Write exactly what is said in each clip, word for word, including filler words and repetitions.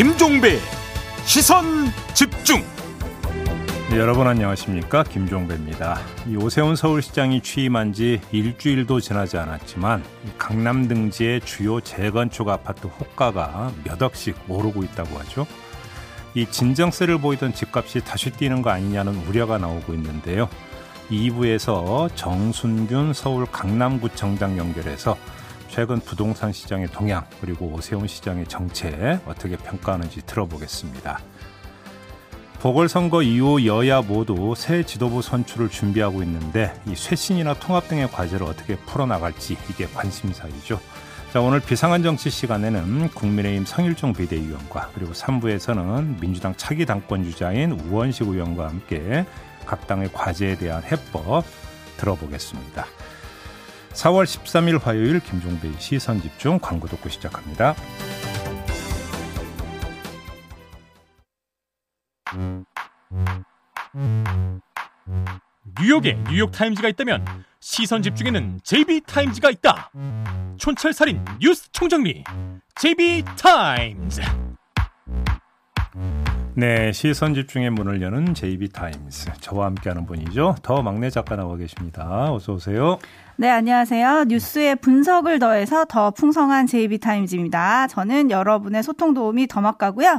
김종배 시선 집중. 네, 여러분 안녕하십니까, 김종배입니다. 이 오세훈 서울시장이 취임한 지 일주일도 지나지 않았지만 강남 등지의 주요 재건축 아파트 호가가 몇 억씩 오르고 있다고 하죠. 이 진정세를 보이던 집값이 다시 뛰는 거 아니냐는 우려가 나오고 있는데요. 이 부에서 정순균 서울 강남구청장 연결해서 최근 부동산 시장의 동향, 그리고 오세훈 시장의 정책 어떻게 평가하는지 들어보겠습니다. 보궐선거 이후 여야 모두 새 지도부 선출을 준비하고 있는데 이 쇄신이나 통합 등의 과제를 어떻게 풀어나갈지 이게 관심사이죠. 자, 오늘 비상한 정치 시간에는 국민의힘 성일종 비대위원과, 그리고 삼 부에서는 민주당 차기 당권 주자인 우원식 의원과 함께 각 당의 과제에 대한 해법 들어보겠습니다. 사월 십삼일 화요일 김종배의 시선집중, 광고 듣고 시작합니다. 뉴욕에 뉴욕타임즈가 있다면 시선집중에는 제이비타임즈가 있다. 촌철살인 뉴스 총정리 제이비타임즈. 네, 시선집중의 문을 여는 제이비타임즈, 저와 함께하는 분이죠. 더 막내 작가 나와 계십니다. 어서 오세요. 네, 안녕하세요. 뉴스에 분석을 더해서 더 풍성한 제이비타임즈입니다. 저는 여러분의 소통 도움이 더 막가고요.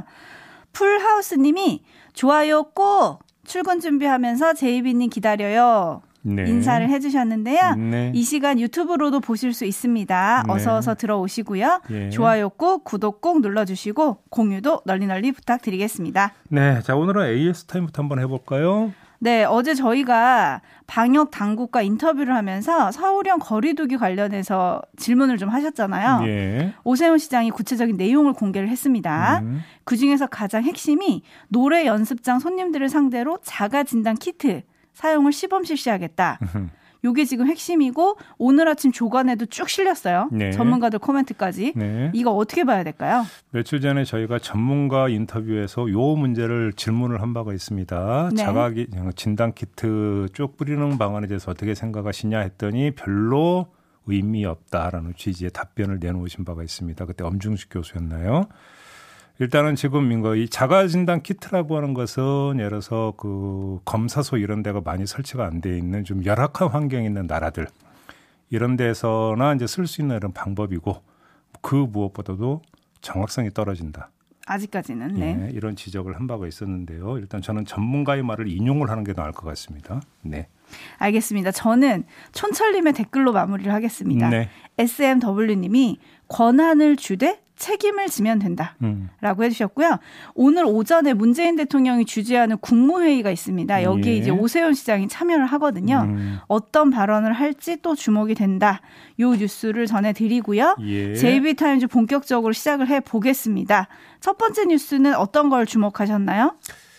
풀하우스님이 좋아요 꼭 출근 준비하면서 제이비님 기다려요. 네. 인사를 해주셨는데요. 네. 이 시간 유튜브로도 보실 수 있습니다. 네. 어서 어서 들어오시고요. 예. 좋아요 꼭, 구독 꼭 눌러주시고 공유도 널리 널리 부탁드리겠습니다. 네, 자, 오늘은 에이에스타임부터 한번 해볼까요? 네, 어제 저희가 방역 당국과 인터뷰를 하면서 서울형 거리두기 관련해서 질문을 좀 하셨잖아요. 예. 오세훈 시장이 구체적인 내용을 공개를 했습니다. 음. 그중에서 가장 핵심이 노래 연습장 손님들을 상대로 자가진단 키트 사용을 시범 실시하겠다. 이게 지금 핵심이고 오늘 아침 조간에도 쭉 실렸어요. 네. 전문가들 코멘트까지. 네. 이거 어떻게 봐야 될까요? 며칠 전에 저희가 전문가 인터뷰에서 요 문제를 질문을 한 바가 있습니다. 네. 자가 진단 키트 쭉 뿌리는 방안에 대해서 어떻게 생각하시냐 했더니 별로 의미 없다라는 취지의 답변을 내놓으신 바가 있습니다. 그때 엄중식 교수였나요? 일단은 지금 이 자가진단 키트라고 하는 것은 예를 들어서 그 검사소 이런 데가 많이 설치가 안 돼 있는 좀 열악한 환경에 있는 나라들, 이런 데서나 이제 쓸 수 있는 이런 방법이고, 그 무엇보다도 정확성이 떨어진다. 아직까지는. 네. 예, 이런 지적을 한 바가 있었는데요. 일단 저는 전문가의 말을 인용을 하는 게 나을 것 같습니다. 네. 알겠습니다. 저는 촌철님의 댓글로 마무리를 하겠습니다. 네. 에스엠더블유님이 권한을 주되 책임을 지면 된다 라고 해주셨고요. 오늘 오전에 문재인 대통령이 주재하는 국무회의가 있습니다. 여기에 예. 이제 오세훈 시장이 참여를 하거든요. 음. 어떤 발언을 할지 또 주목이 된다. 이 뉴스를 전해드리고요. 예. 제이비타임즈 본격적으로 시작을 해보겠습니다. 첫 번째 뉴스는 어떤 걸 주목하셨나요?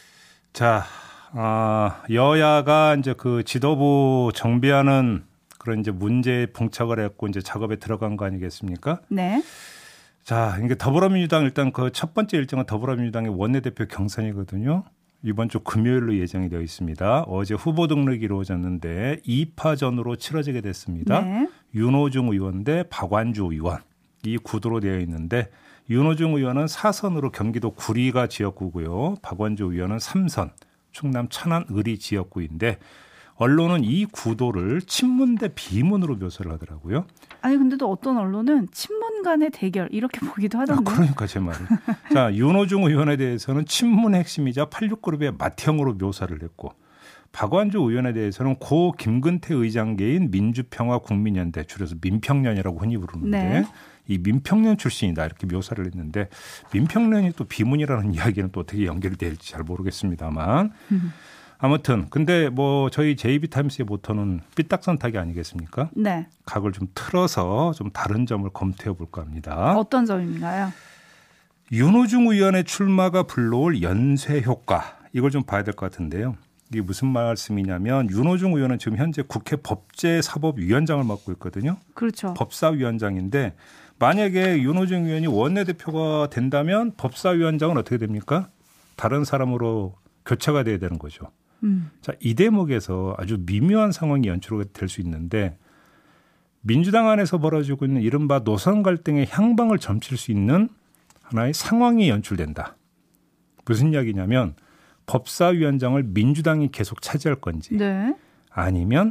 자, 어, 여야가 이제 그 지도부 정비하는 그런 이제 문제에 봉착을 했고 이제 작업에 들어간 거 아니겠습니까? 네. 자, 이게 더불어민주당 일단 그 첫 번째 일정은 더불어민주당의 원내대표 경선이거든요. 이번 주 금요일로 예정이 되어 있습니다. 어제 후보 등록이 이루어졌는데 이 파전으로 치러지게 됐습니다. 네. 윤호중 의원 대 박완주 의원, 이 구도로 되어 있는데 윤호중 의원은 사 선으로 경기도 구리가 지역구고요. 박완주 의원은 삼 선 충남 천안 을이 지역구인데 언론은 이 구도를 친문 대 비문으로 묘사를 하더라고요. 아니 근데 또 어떤 언론은 친문 간의 대결 이렇게 보기도 하던데. 아, 그러니까 제 말은. 자, 윤호중 의원에 대해서는 친문의 핵심이자 팔십육 그룹의 맏형으로 묘사를 했고, 박완주 의원에 대해서는 고 김근태 의장계인 민주평화국민연대, 줄여서 민평련이라고 흔히 부르는데 네. 이 민평련 출신이다 이렇게 묘사를 했는데, 민평련이 또 비문이라는 이야기는 또 어떻게 연결이 될지 잘 모르겠습니다만 아무튼 근데 뭐 저희 제이비타임스의 모토는 삐딱선타기 아니겠습니까? 네. 각을 좀 틀어서 좀 다른 점을 검토해 볼까 합니다. 어떤 점인가요? 윤호중 의원의 출마가 불러올 연쇄 효과, 이걸 좀 봐야 될 것 같은데요. 이게 무슨 말씀이냐면 윤호중 의원은 지금 현재 국회 법제사법위원장을 맡고 있거든요. 그렇죠. 법사위원장인데 만약에 윤호중 의원이 원내대표가 된다면 법사위원장은 어떻게 됩니까? 다른 사람으로 교체가 돼야 되는 거죠. 음. 자, 이 대목에서 아주 미묘한 상황이 연출될 수 있는데 민주당 안에서 벌어지고 있는 이른바 노선 갈등의 향방을 점칠 수 있는 하나의 상황이 연출된다. 무슨 이야기냐면 법사위원장을 민주당이 계속 차지할 건지 네. 아니면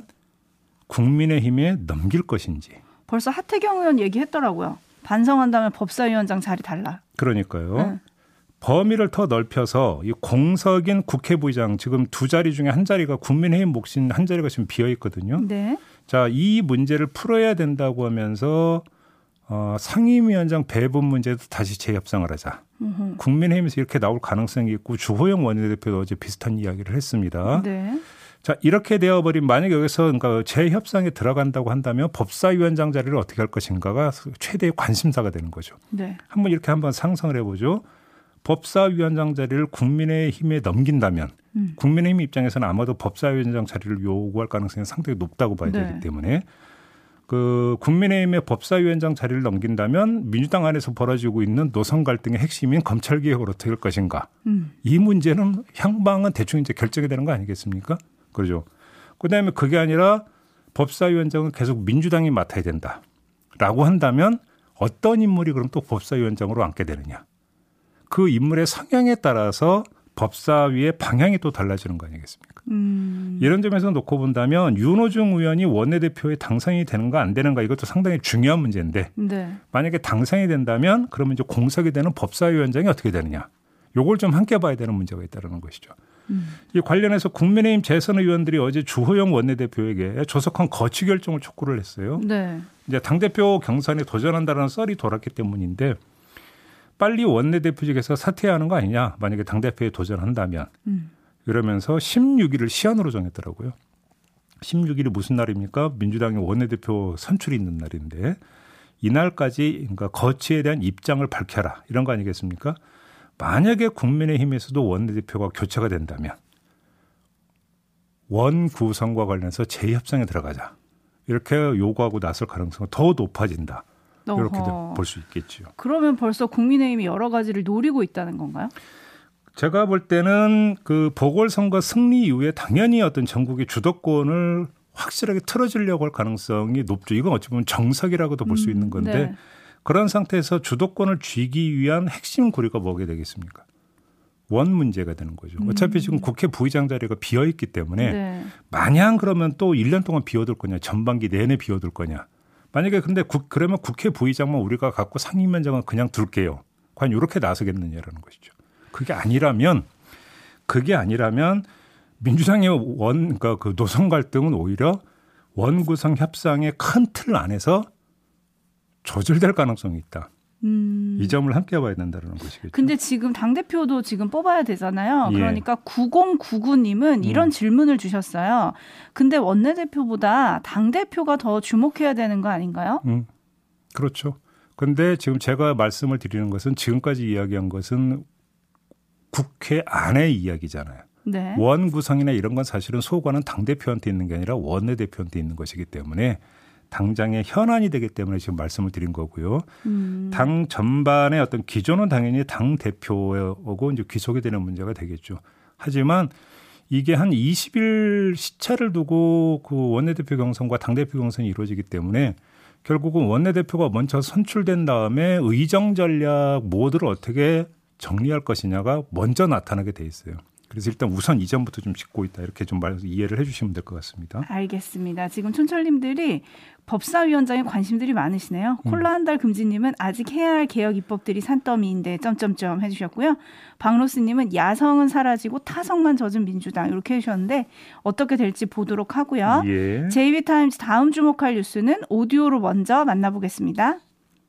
국민의힘에 넘길 것인지. 벌써 하태경 의원 얘기했더라고요. 반성한다면 법사위원장 자리 달라. 그러니까요. 네. 범위를 더 넓혀서 이 공석인 국회부의장 지금 두 자리 중에 한 자리가 국민의힘 몫인 한 자리가 지금 비어 있거든요. 네. 자, 이 문제를 풀어야 된다고 하면서 어, 상임위원장 배분 문제도 다시 재협상을 하자. 으흠. 국민의힘에서 이렇게 나올 가능성이 있고 주호영 원내대표도 어제 비슷한 이야기를 했습니다. 네. 자, 이렇게 되어버린 만약에 여기서 그러니까 재협상에 들어간다고 한다면 법사위원장 자리를 어떻게 할 것인가가 최대의 관심사가 되는 거죠. 네. 한번 이렇게 한번 상상을 해보죠. 법사위원장 자리를 국민의힘에 넘긴다면 음. 국민의힘 입장에서는 아마도 법사위원장 자리를 요구할 가능성이 상당히 높다고 봐야 네. 되기 때문에 그 국민의힘의 법사위원장 자리를 넘긴다면 민주당 안에서 벌어지고 있는 노선 갈등의 핵심인 검찰개혁을 어떻게 할 것인가. 음. 이 문제는 향방은 대충 이제 결정이 되는 거 아니겠습니까? 그렇죠. 그다음에 그게 아니라 법사위원장은 계속 민주당이 맡아야 된다라고 한다면 어떤 인물이 그럼 또 법사위원장으로 앉게 되느냐. 그 인물의 성향에 따라서 법사위의 방향이 또 달라지는 거 아니겠습니까? 음. 이런 점에서 놓고 본다면 윤호중 의원이 원내대표에 당선이 되는가 안 되는가 이것도 상당히 중요한 문제인데 네. 만약에 당선이 된다면 그러면 이제 공석이 되는 법사위원장이 어떻게 되느냐. 요걸 좀 함께 봐야 되는 문제가 있다는 것이죠. 음. 이 관련해서 국민의힘 재선 의원들이 어제 주호영 원내대표에게 조속한 거취 결정을 촉구를 했어요. 네. 이제 당대표 경선에 도전한다는 썰이 돌았기 때문인데 빨리 원내대표직에서 사퇴하는 거 아니냐. 만약에 당대표에 도전한다면. 음. 이러면서 십육 일을 시한으로 정했더라고요. 십육 일이 무슨 날입니까? 민주당의 원내대표 선출이 있는 날인데 이날까지 그러니까 거취에 대한 입장을 밝혀라. 이런 거 아니겠습니까? 만약에 국민의힘에서도 원내대표가 교체가 된다면 원구성과 관련해서 재협상에 들어가자. 이렇게 요구하고 나설 가능성은 더 높아진다. 이렇게 볼 수 있겠죠. 그러면 벌써 국민의힘이 여러 가지를 노리고 있다는 건가요? 제가 볼 때는 그 보궐선거 승리 이후에 당연히 어떤 전국의 주도권을 확실하게 틀어주려고 할 가능성이 높죠. 이건 어찌 보면 정석이라고도 볼 수 있는 건데 네. 그런 상태에서 주도권을 쥐기 위한 핵심 고리가 뭐게 되겠습니까? 원 문제가 되는 거죠. 어차피 지금 국회 부의장 자리가 비어있기 때문에 네. 마냥 그러면 또 일 년 동안 비워둘 거냐. 전반기 내내 비워둘 거냐. 만약에 근데 국, 그러면 국회 부의장만 우리가 갖고 상임위원장은 그냥 둘게요. 과연 이렇게 나서겠느냐라는 것이죠. 그게 아니라면 그게 아니라면 민주당의 원, 그러니까 그 노선 갈등은 오히려 원구성 협상의 큰 틀 안에서 조절될 가능성이 있다. 음. 이 점을 함께 봐야 된다는 것이겠죠. 근데 지금 당대표도 지금 뽑아야 되잖아요. 예. 그러니까 구공구구 님은 이런 음. 질문을 주셨어요. 근데 원내대표보다 당대표가 더 주목해야 되는 거 아닌가요? 음. 그렇죠. 근데 지금 제가 말씀을 드리는 것은 지금까지 이야기한 것은 국회 안의 이야기잖아요. 네. 원구성이나 이런 건 사실은 소관은 당대표한테 있는 게 아니라 원내대표한테 있는 것이기 때문에 당장의 현안이 되기 때문에 지금 말씀을 드린 거고요. 음. 당 전반의 어떤 기조는 당연히 당 대표하고 이제 귀속이 되는 문제가 되겠죠. 하지만 이게 한 이십 일 시차를 두고 그 원내대표 경선과 당대표 경선이 이루어지기 때문에 결국은 원내대표가 먼저 선출된 다음에 의정 전략 모두를 어떻게 정리할 것이냐가 먼저 나타나게 돼 있어요. 그래서 일단 우선 이전부터 좀 짚고 있다. 이렇게 좀 말, 이해를 해 주시면 될 것 같습니다. 알겠습니다. 지금 촌철님들이 법사위원장에 관심들이 많으시네요. 음. 콜라 한 달 금지님은 아직 해야 할 개혁 입법들이 산더미인데 점점점 해주셨고요. 박로스님은 야성은 사라지고 타성만 젖은 민주당 이렇게 해주셨는데 어떻게 될지 보도록 하고요. 예. 제이비타임즈 다음 주목할 뉴스는 오디오로 먼저 만나보겠습니다.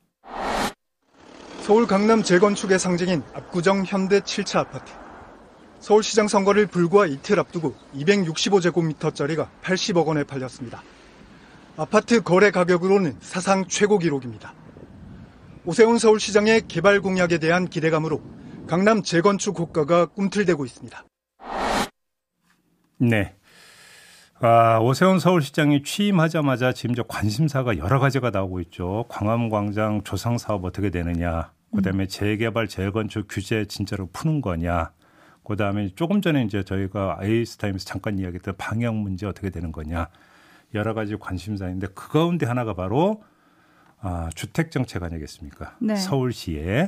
서울 강남 재건축의 상징인 압구정 현대 칠 차 아파트. 서울시장 선거를 불과 이틀 앞두고 이백육십오 제곱미터짜리가 팔십억 원에 팔렸습니다. 아파트 거래 가격으로는 사상 최고 기록입니다. 오세훈 서울시장의 개발 공약에 대한 기대감으로 강남 재건축 호가가 꿈틀대고 있습니다. 네. 아, 오세훈 서울시장이 취임하자마자 지금 저 관심사가 여러 가지가 나오고 있죠. 광화문광장 조성사업 어떻게 되느냐. 그다음에 재개발 재건축 규제 진짜로 푸는 거냐. 그다음에 조금 전에 이제 저희가 아이에스타임에서 잠깐 이야기했던 방역 문제 어떻게 되는 거냐. 여러 가지 관심사인데 그 가운데 하나가 바로 아, 주택 정책 아니겠습니까? 네. 서울시에.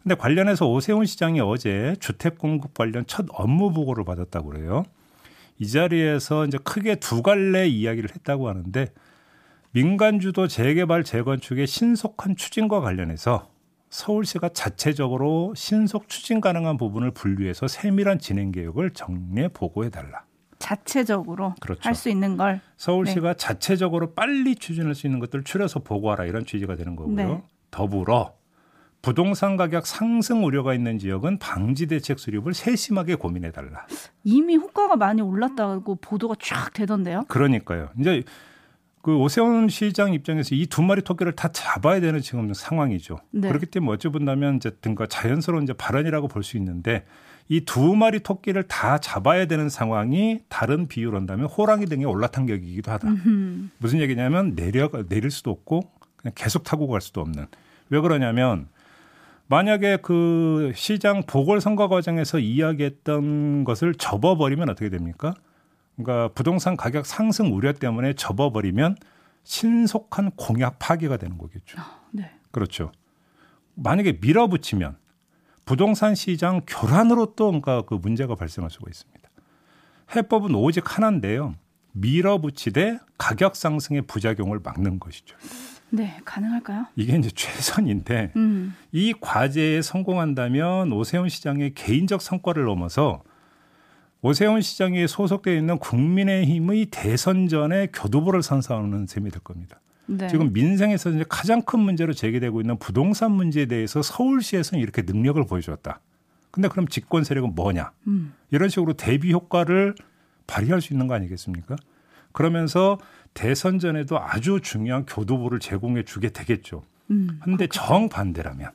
근데 관련해서 오세훈 시장이 어제 주택 공급 관련 첫 업무 보고를 받았다고 그래요. 이 자리에서 이제 크게 두 갈래 이야기를 했다고 하는데 민간 주도 재개발 재건축의 신속한 추진과 관련해서 서울시가 자체적으로 신속 추진 가능한 부분을 분류해서 세밀한 진행 계획을 정리해 보고해 달라. 자체적으로 그렇죠. 할 수 있는 걸 서울시가 네. 자체적으로 빨리 추진할 수 있는 것들을 추려서 보고하라 이런 취지가 되는 거고요. 네. 더불어 부동산 가격 상승 우려가 있는 지역은 방지 대책 수립을 세심하게 고민해 달라. 이미 호가가 많이 올랐다고 보도가 쫙 되던데요. 그러니까요. 이제 그 오세훈 시장 입장에서 이 두 마리 토끼를 다 잡아야 되는 지금 상황이죠. 네. 그렇기 때문에 어찌 본다면 이제 등가 자연스러운 이제 발언이라고 볼 수 있는데 이 두 마리 토끼를 다 잡아야 되는 상황이 다른 비유로 한다면 호랑이 등에 올라탄 격이기도 하다. 음흠. 무슨 얘기냐면 내려 내릴 수도 없고 그냥 계속 타고 갈 수도 없는. 왜 그러냐면 만약에 그 시장 보궐선거 과정에서 이야기했던 것을 접어버리면 어떻게 됩니까? 그러니까 부동산 가격 상승 우려 때문에 접어버리면 신속한 공약 파기가 되는 거겠죠. 네. 그렇죠. 만약에 밀어붙이면 부동산 시장 교란으로 또 그러니까 그 문제가 발생할 수가 있습니다. 해법은 오직 하나인데요. 밀어붙이되 가격 상승의 부작용을 막는 것이죠. 네, 가능할까요? 이게 이제 최선인데 음. 이 과제에 성공한다면 오세훈 시장의 개인적 성과를 넘어서 오세훈 시장이 소속되어 있는 국민의힘의 대선전에 교두보를 선사하는 셈이 될 겁니다. 네. 지금 민생에서 이제 가장 큰 문제로 제기되고 있는 부동산 문제에 대해서 서울시에서는 이렇게 능력을 보여줬다. 근데 그럼 집권 세력은 뭐냐? 음. 이런 식으로 대비 효과를 발휘할 수 있는 거 아니겠습니까? 그러면서 대선 전에도 아주 중요한 교두보를 제공해 주게 되겠죠. 그런데 음, 정반대라면,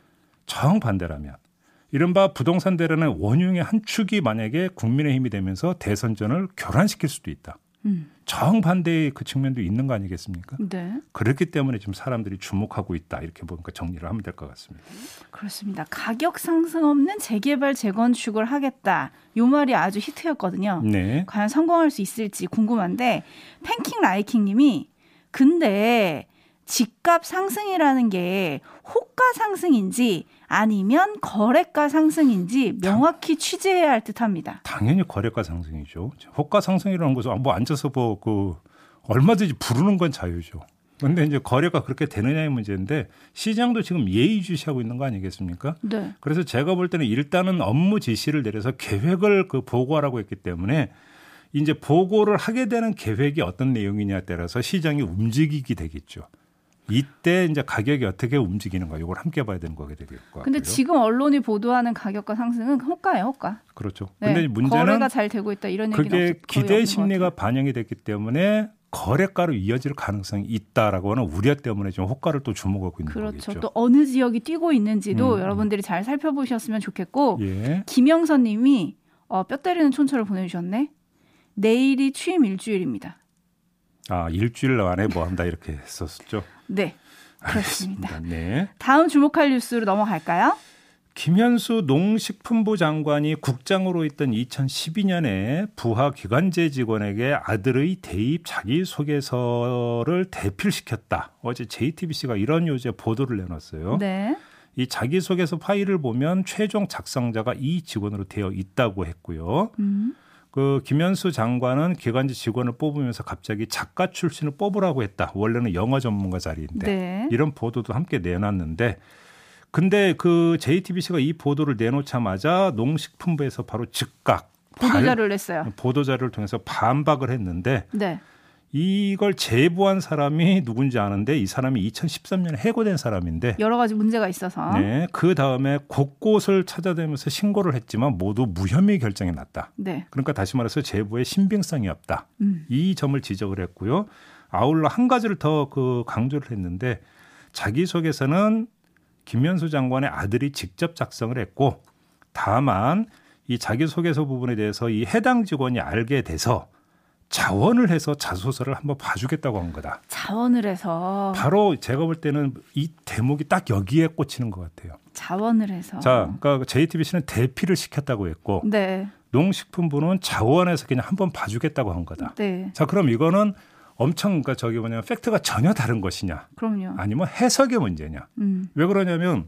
정반대라면 이른바 부동산 대란의 원흉의 한 축이 만약에 국민의힘이 되면서 대선전을 교란시킬 수도 있다. 음. 정반대의 그 측면도 있는 거 아니겠습니까? 네. 그렇기 때문에 지금 사람들이 주목하고 있다. 이렇게 보니까 정리를 하면 될 것 같습니다. 그렇습니다. 가격 상승 없는 재개발 재건축을 하겠다. 이 말이 아주 히트였거든요. 네. 과연 성공할 수 있을지 궁금한데 팬킹 라이킹 님이 근데 집값 상승이라는 게 호가 상승인지 아니면 거래가 상승인지 명확히 취재해야 할 듯합니다. 당연히 거래가 상승이죠. 호가 상승이라는 것은 뭐 앉아서 뭐 그 얼마든지 부르는 건 자유죠. 그런데 이제 거래가 그렇게 되느냐의 문제인데 시장도 지금 예의주시하고 있는 거 아니겠습니까? 네. 그래서 제가 볼 때는 일단은 업무 지시를 내려서 계획을 그 보고하라고 했기 때문에 이제 보고를 하게 되는 계획이 어떤 내용이냐에 따라서 시장이 움직이게 되겠죠. 이때 이제 가격이 어떻게 움직이는가 이걸 함께 봐야 되는 거게 될 것 같고요. 근데 지금 언론이 보도하는 가격과 상승은 호가예요, 호가. 그렇죠. 네. 근데 문제는 거래가 잘 되고 있다 이런 얘기는 그게 없, 기대 심리가 반영이 됐기 때문에 거래가로 이어질 가능성이 있다라고 하는 우려 때문에 지금 호가를 또 주목하고 있는 그렇죠. 거겠죠. 또 어느 지역이 뛰고 있는지도 음. 여러분들이 잘 살펴보셨으면 좋겠고 예. 김영선 님이 어, 뼈 때리는 촌철을 보내주셨네. 내일이 취임 일주일입니다. 아, 일주일 안에 뭐 한다 이렇게 했었죠. 네, 그렇습니다. 네. 다음 주목할 뉴스로 넘어갈까요? 김현수 농식품부 장관이 국장으로 있던 이천십이 년에 부하 기관제 직원에게 아들의 대입 자기소개서를 대필시켰다. 어제 제이티비씨가 이런 요제 보도를 내놨어요. 네. 이 자기소개서 파일을 보면 최종 작성자가 이 직원으로 되어 있다고 했고요. 음. 그 김현수 장관은 기관지 직원을 뽑으면서 갑자기 작가 출신을 뽑으라고 했다. 원래는 영어 전문가 자리인데 네. 이런 보도도 함께 내놨는데 근데 그 제이티비씨가 이 보도를 내놓자마자 농식품부에서 바로 즉각 보도자료를 냈어요. 보도자료를 통해서 반박을 했는데 네. 이걸 제보한 사람이 누군지 아는데 이 사람이 이천십삼 년에 해고된 사람인데 여러 가지 문제가 있어서 네, 그 다음에 곳곳을 찾아다니면서 신고를 했지만 모두 무혐의 결정이 났다. 네. 그러니까 다시 말해서 제보에 신빙성이 없다. 음. 이 점을 지적을 했고요. 아울러 한 가지를 더 그 강조를 했는데 자기소개서는 김현수 장관의 아들이 직접 작성을 했고 다만 이 자기소개서 부분에 대해서 이 해당 직원이 알게 돼서 자원을 해서 자소서를 한번 봐주겠다고 한 거다. 자원을 해서. 바로 제가 볼 때는 이 대목이 딱 여기에 꽂히는 것 같아요. 자원을 해서. 자, 그러니까 제이티비씨는 대피를 시켰다고 했고 네. 농식품부는 자원해서 그냥 한번 봐주겠다고 한 거다. 네. 자, 그럼 이거는 엄청 그러니까 저기 뭐냐 팩트가 전혀 다른 것이냐? 그럼요. 아니면 해석의 문제냐? 음. 왜 그러냐면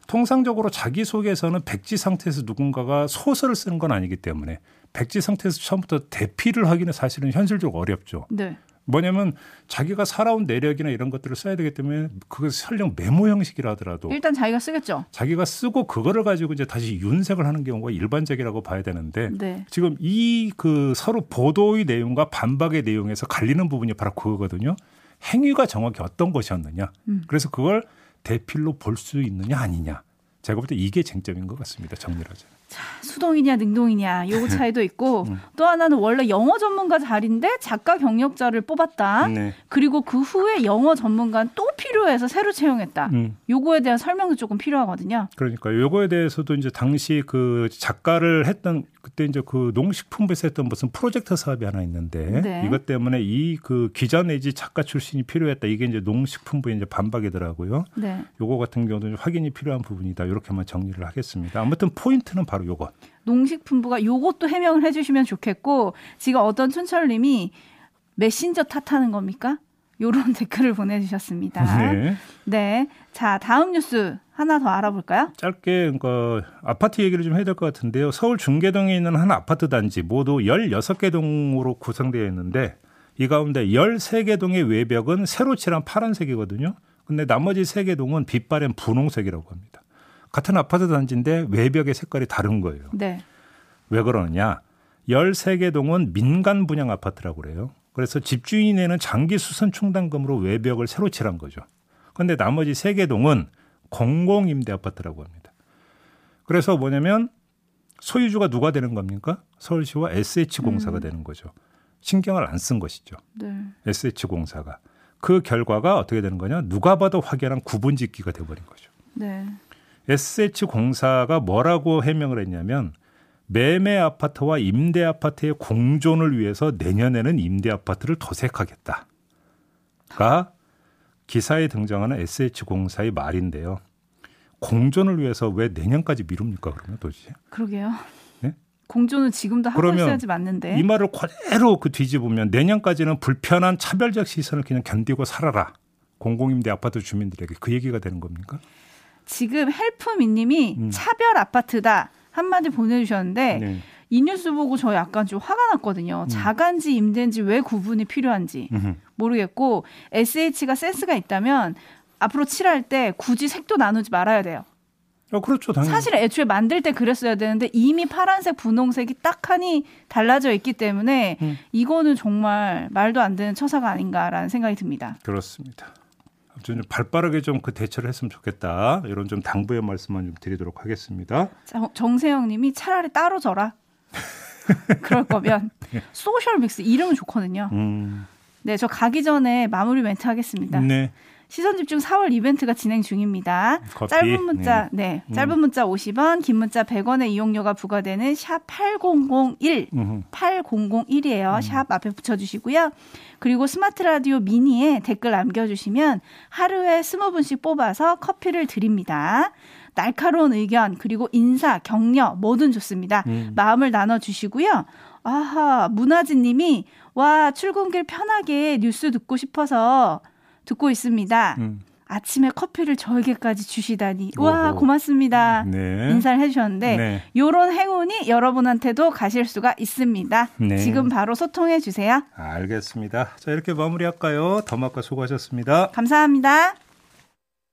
통상적으로 자기소개서는 백지 상태에서 누군가가 소설을 쓰는 건 아니기 때문에 백지 상태에서 처음부터 대피를 하기는 사실은 현실적으로 어렵죠. 네. 뭐냐면 자기가 살아온 내력이나 이런 것들을 써야 되기 때문에 그것이 설령 메모 형식이라 하더라도 일단 자기가 쓰겠죠. 자기가 쓰고 그거를 가지고 이제 다시 윤색을 하는 경우가 일반적이라고 봐야 되는데 네. 지금 이 그 서로 보도의 내용과 반박의 내용에서 갈리는 부분이 바로 그거거든요. 행위가 정확히 어떤 것이었느냐. 음. 그래서 그걸 대필로 볼 수 있느냐 아니냐. 제가 볼 때 이게 쟁점인 것 같습니다. 정리를 하자면. 자, 수동이냐 능동이냐 요 차이도 있고 음. 또 하나는 원래 영어 전문가 자리인데 작가 경력자를 뽑았다. 네. 그리고 그 후에 영어 전문가는 또 필요해서 새로 채용했다. 음. 요거에 대한 설명도 조금 필요하거든요. 그러니까 요거에 대해서도 이제 당시 그 작가를 했던 그때 이제 그 농식품부에서 했던 무슨 프로젝트 사업이 하나 있는데 네. 이것 때문에 이 그 기자 내지 작가 출신이 필요했다. 이게 이제 농식품부의 이제 반박이더라고요. 네. 요거 같은 경우는 확인이 필요한 부분이다. 이렇게만 정리를 하겠습니다. 아무튼 포인트는 바로 요거. 농식품부가 요것도 해명을 해 주시면 좋겠고 지금 어떤 춘철님이 메신저 탓하는 겁니까? 요런 댓글을 보내주셨습니다. 네. 네. 자, 다음 뉴스 하나 더 알아볼까요? 짧게 그러니까 아파트 얘기를 좀 해야 될 것 같은데요. 서울 중계동에 있는 한 아파트 단지 모두 열여섯 개 동으로 구성되어 있는데 이 가운데 열세 개 동의 외벽은 새로 칠한 파란색이거든요. 근데 나머지 세 개 동은 빛바랜 분홍색이라고 합니다. 같은 아파트 단지인데 외벽의 색깔이 다른 거예요. 네. 왜 그러느냐? 열세 개 동은 민간 분양 아파트라고 그래요. 그래서 집주인이 내는 장기 수선 충당금으로 외벽을 새로 칠한 거죠. 그런데 나머지 세 개 동은 공공임대 아파트라고 합니다. 그래서 뭐냐면 소유주가 누가 되는 겁니까? 서울시와 에스에이치공사가 음. 되는 거죠. 신경을 안 쓴 것이죠. 네. 에스에이치공사가. 그 결과가 어떻게 되는 거냐? 누가 봐도 확연한 구분짓기가 돼버린 거죠. 네. 에스에이치공사가 뭐라고 해명을 했냐면 매매 아파트와 임대 아파트의 공존을 위해서 내년에는 임대 아파트를 도색하겠다가 기사에 등장하는 에스에이치공사의 말인데요. 공존을 위해서 왜 내년까지 미룹니까? 그러면 도대체? 그러게요. 네? 공존은 지금도 하고 있어야지 맞는데. 이 말을 그대로 그 뒤집으면 내년까지는 불편한 차별적 시선을 그냥 견디고 살아라. 공공임대 아파트 주민들에게 그 얘기가 되는 겁니까? 지금 헬프미님이 음. 차별 아파트다 한마디 보내주셨는데 네. 이 뉴스 보고 저 약간 좀 화가 났거든요. 음. 자간지 임대인지 왜 구분이 필요한지 음흠. 모르겠고 에스에이치가 센스가 있다면 앞으로 칠할 때 굳이 색도 나누지 말아야 돼요. 어, 그렇죠. 당연히. 사실 애초에 만들 때 그랬어야 되는데 이미 파란색, 분홍색이 딱하니 달라져 있기 때문에 음. 이거는 정말 말도 안 되는 처사가 아닌가라는 생각이 듭니다. 그렇습니다. 좀 발빠르게 좀 그 대처를 했으면 좋겠다. 이런 좀 당부의 말씀만 좀 드리도록 하겠습니다. 정세영 님이 차라리 따로 져라. 그럴 거면 소셜 믹스 이름은 좋거든요. 음. 네, 저 가기 전에 마무리 멘트 하겠습니다. 네. 시선집중 사월 이벤트가 진행 중입니다. 커피. 짧은 문자, 네, 네. 짧은 문자 오십 원, 긴 문자 백 원의 이용료가 부과되는 샵 팔공공일, 음흠. 팔공공일이에요. 음. 샵 앞에 붙여주시고요. 그리고 스마트 라디오 미니에 댓글 남겨주시면 하루에 이십 분씩 뽑아서 커피를 드립니다. 날카로운 의견 그리고 인사, 격려 뭐든 좋습니다. 음. 마음을 나눠주시고요. 아하, 문화진 님이 와 출근길 편하게 뉴스 듣고 싶어서 듣고 있습니다. 음. 아침에 커피를 저에게까지 주시다니. 오호. 와 고맙습니다. 네. 인사를 해주셨는데 네. 이런 행운이 여러분한테도 가실 수가 있습니다. 네. 지금 바로 소통해 주세요. 알겠습니다. 자 이렇게 마무리할까요? 더마카 수고하셨습니다. 감사합니다.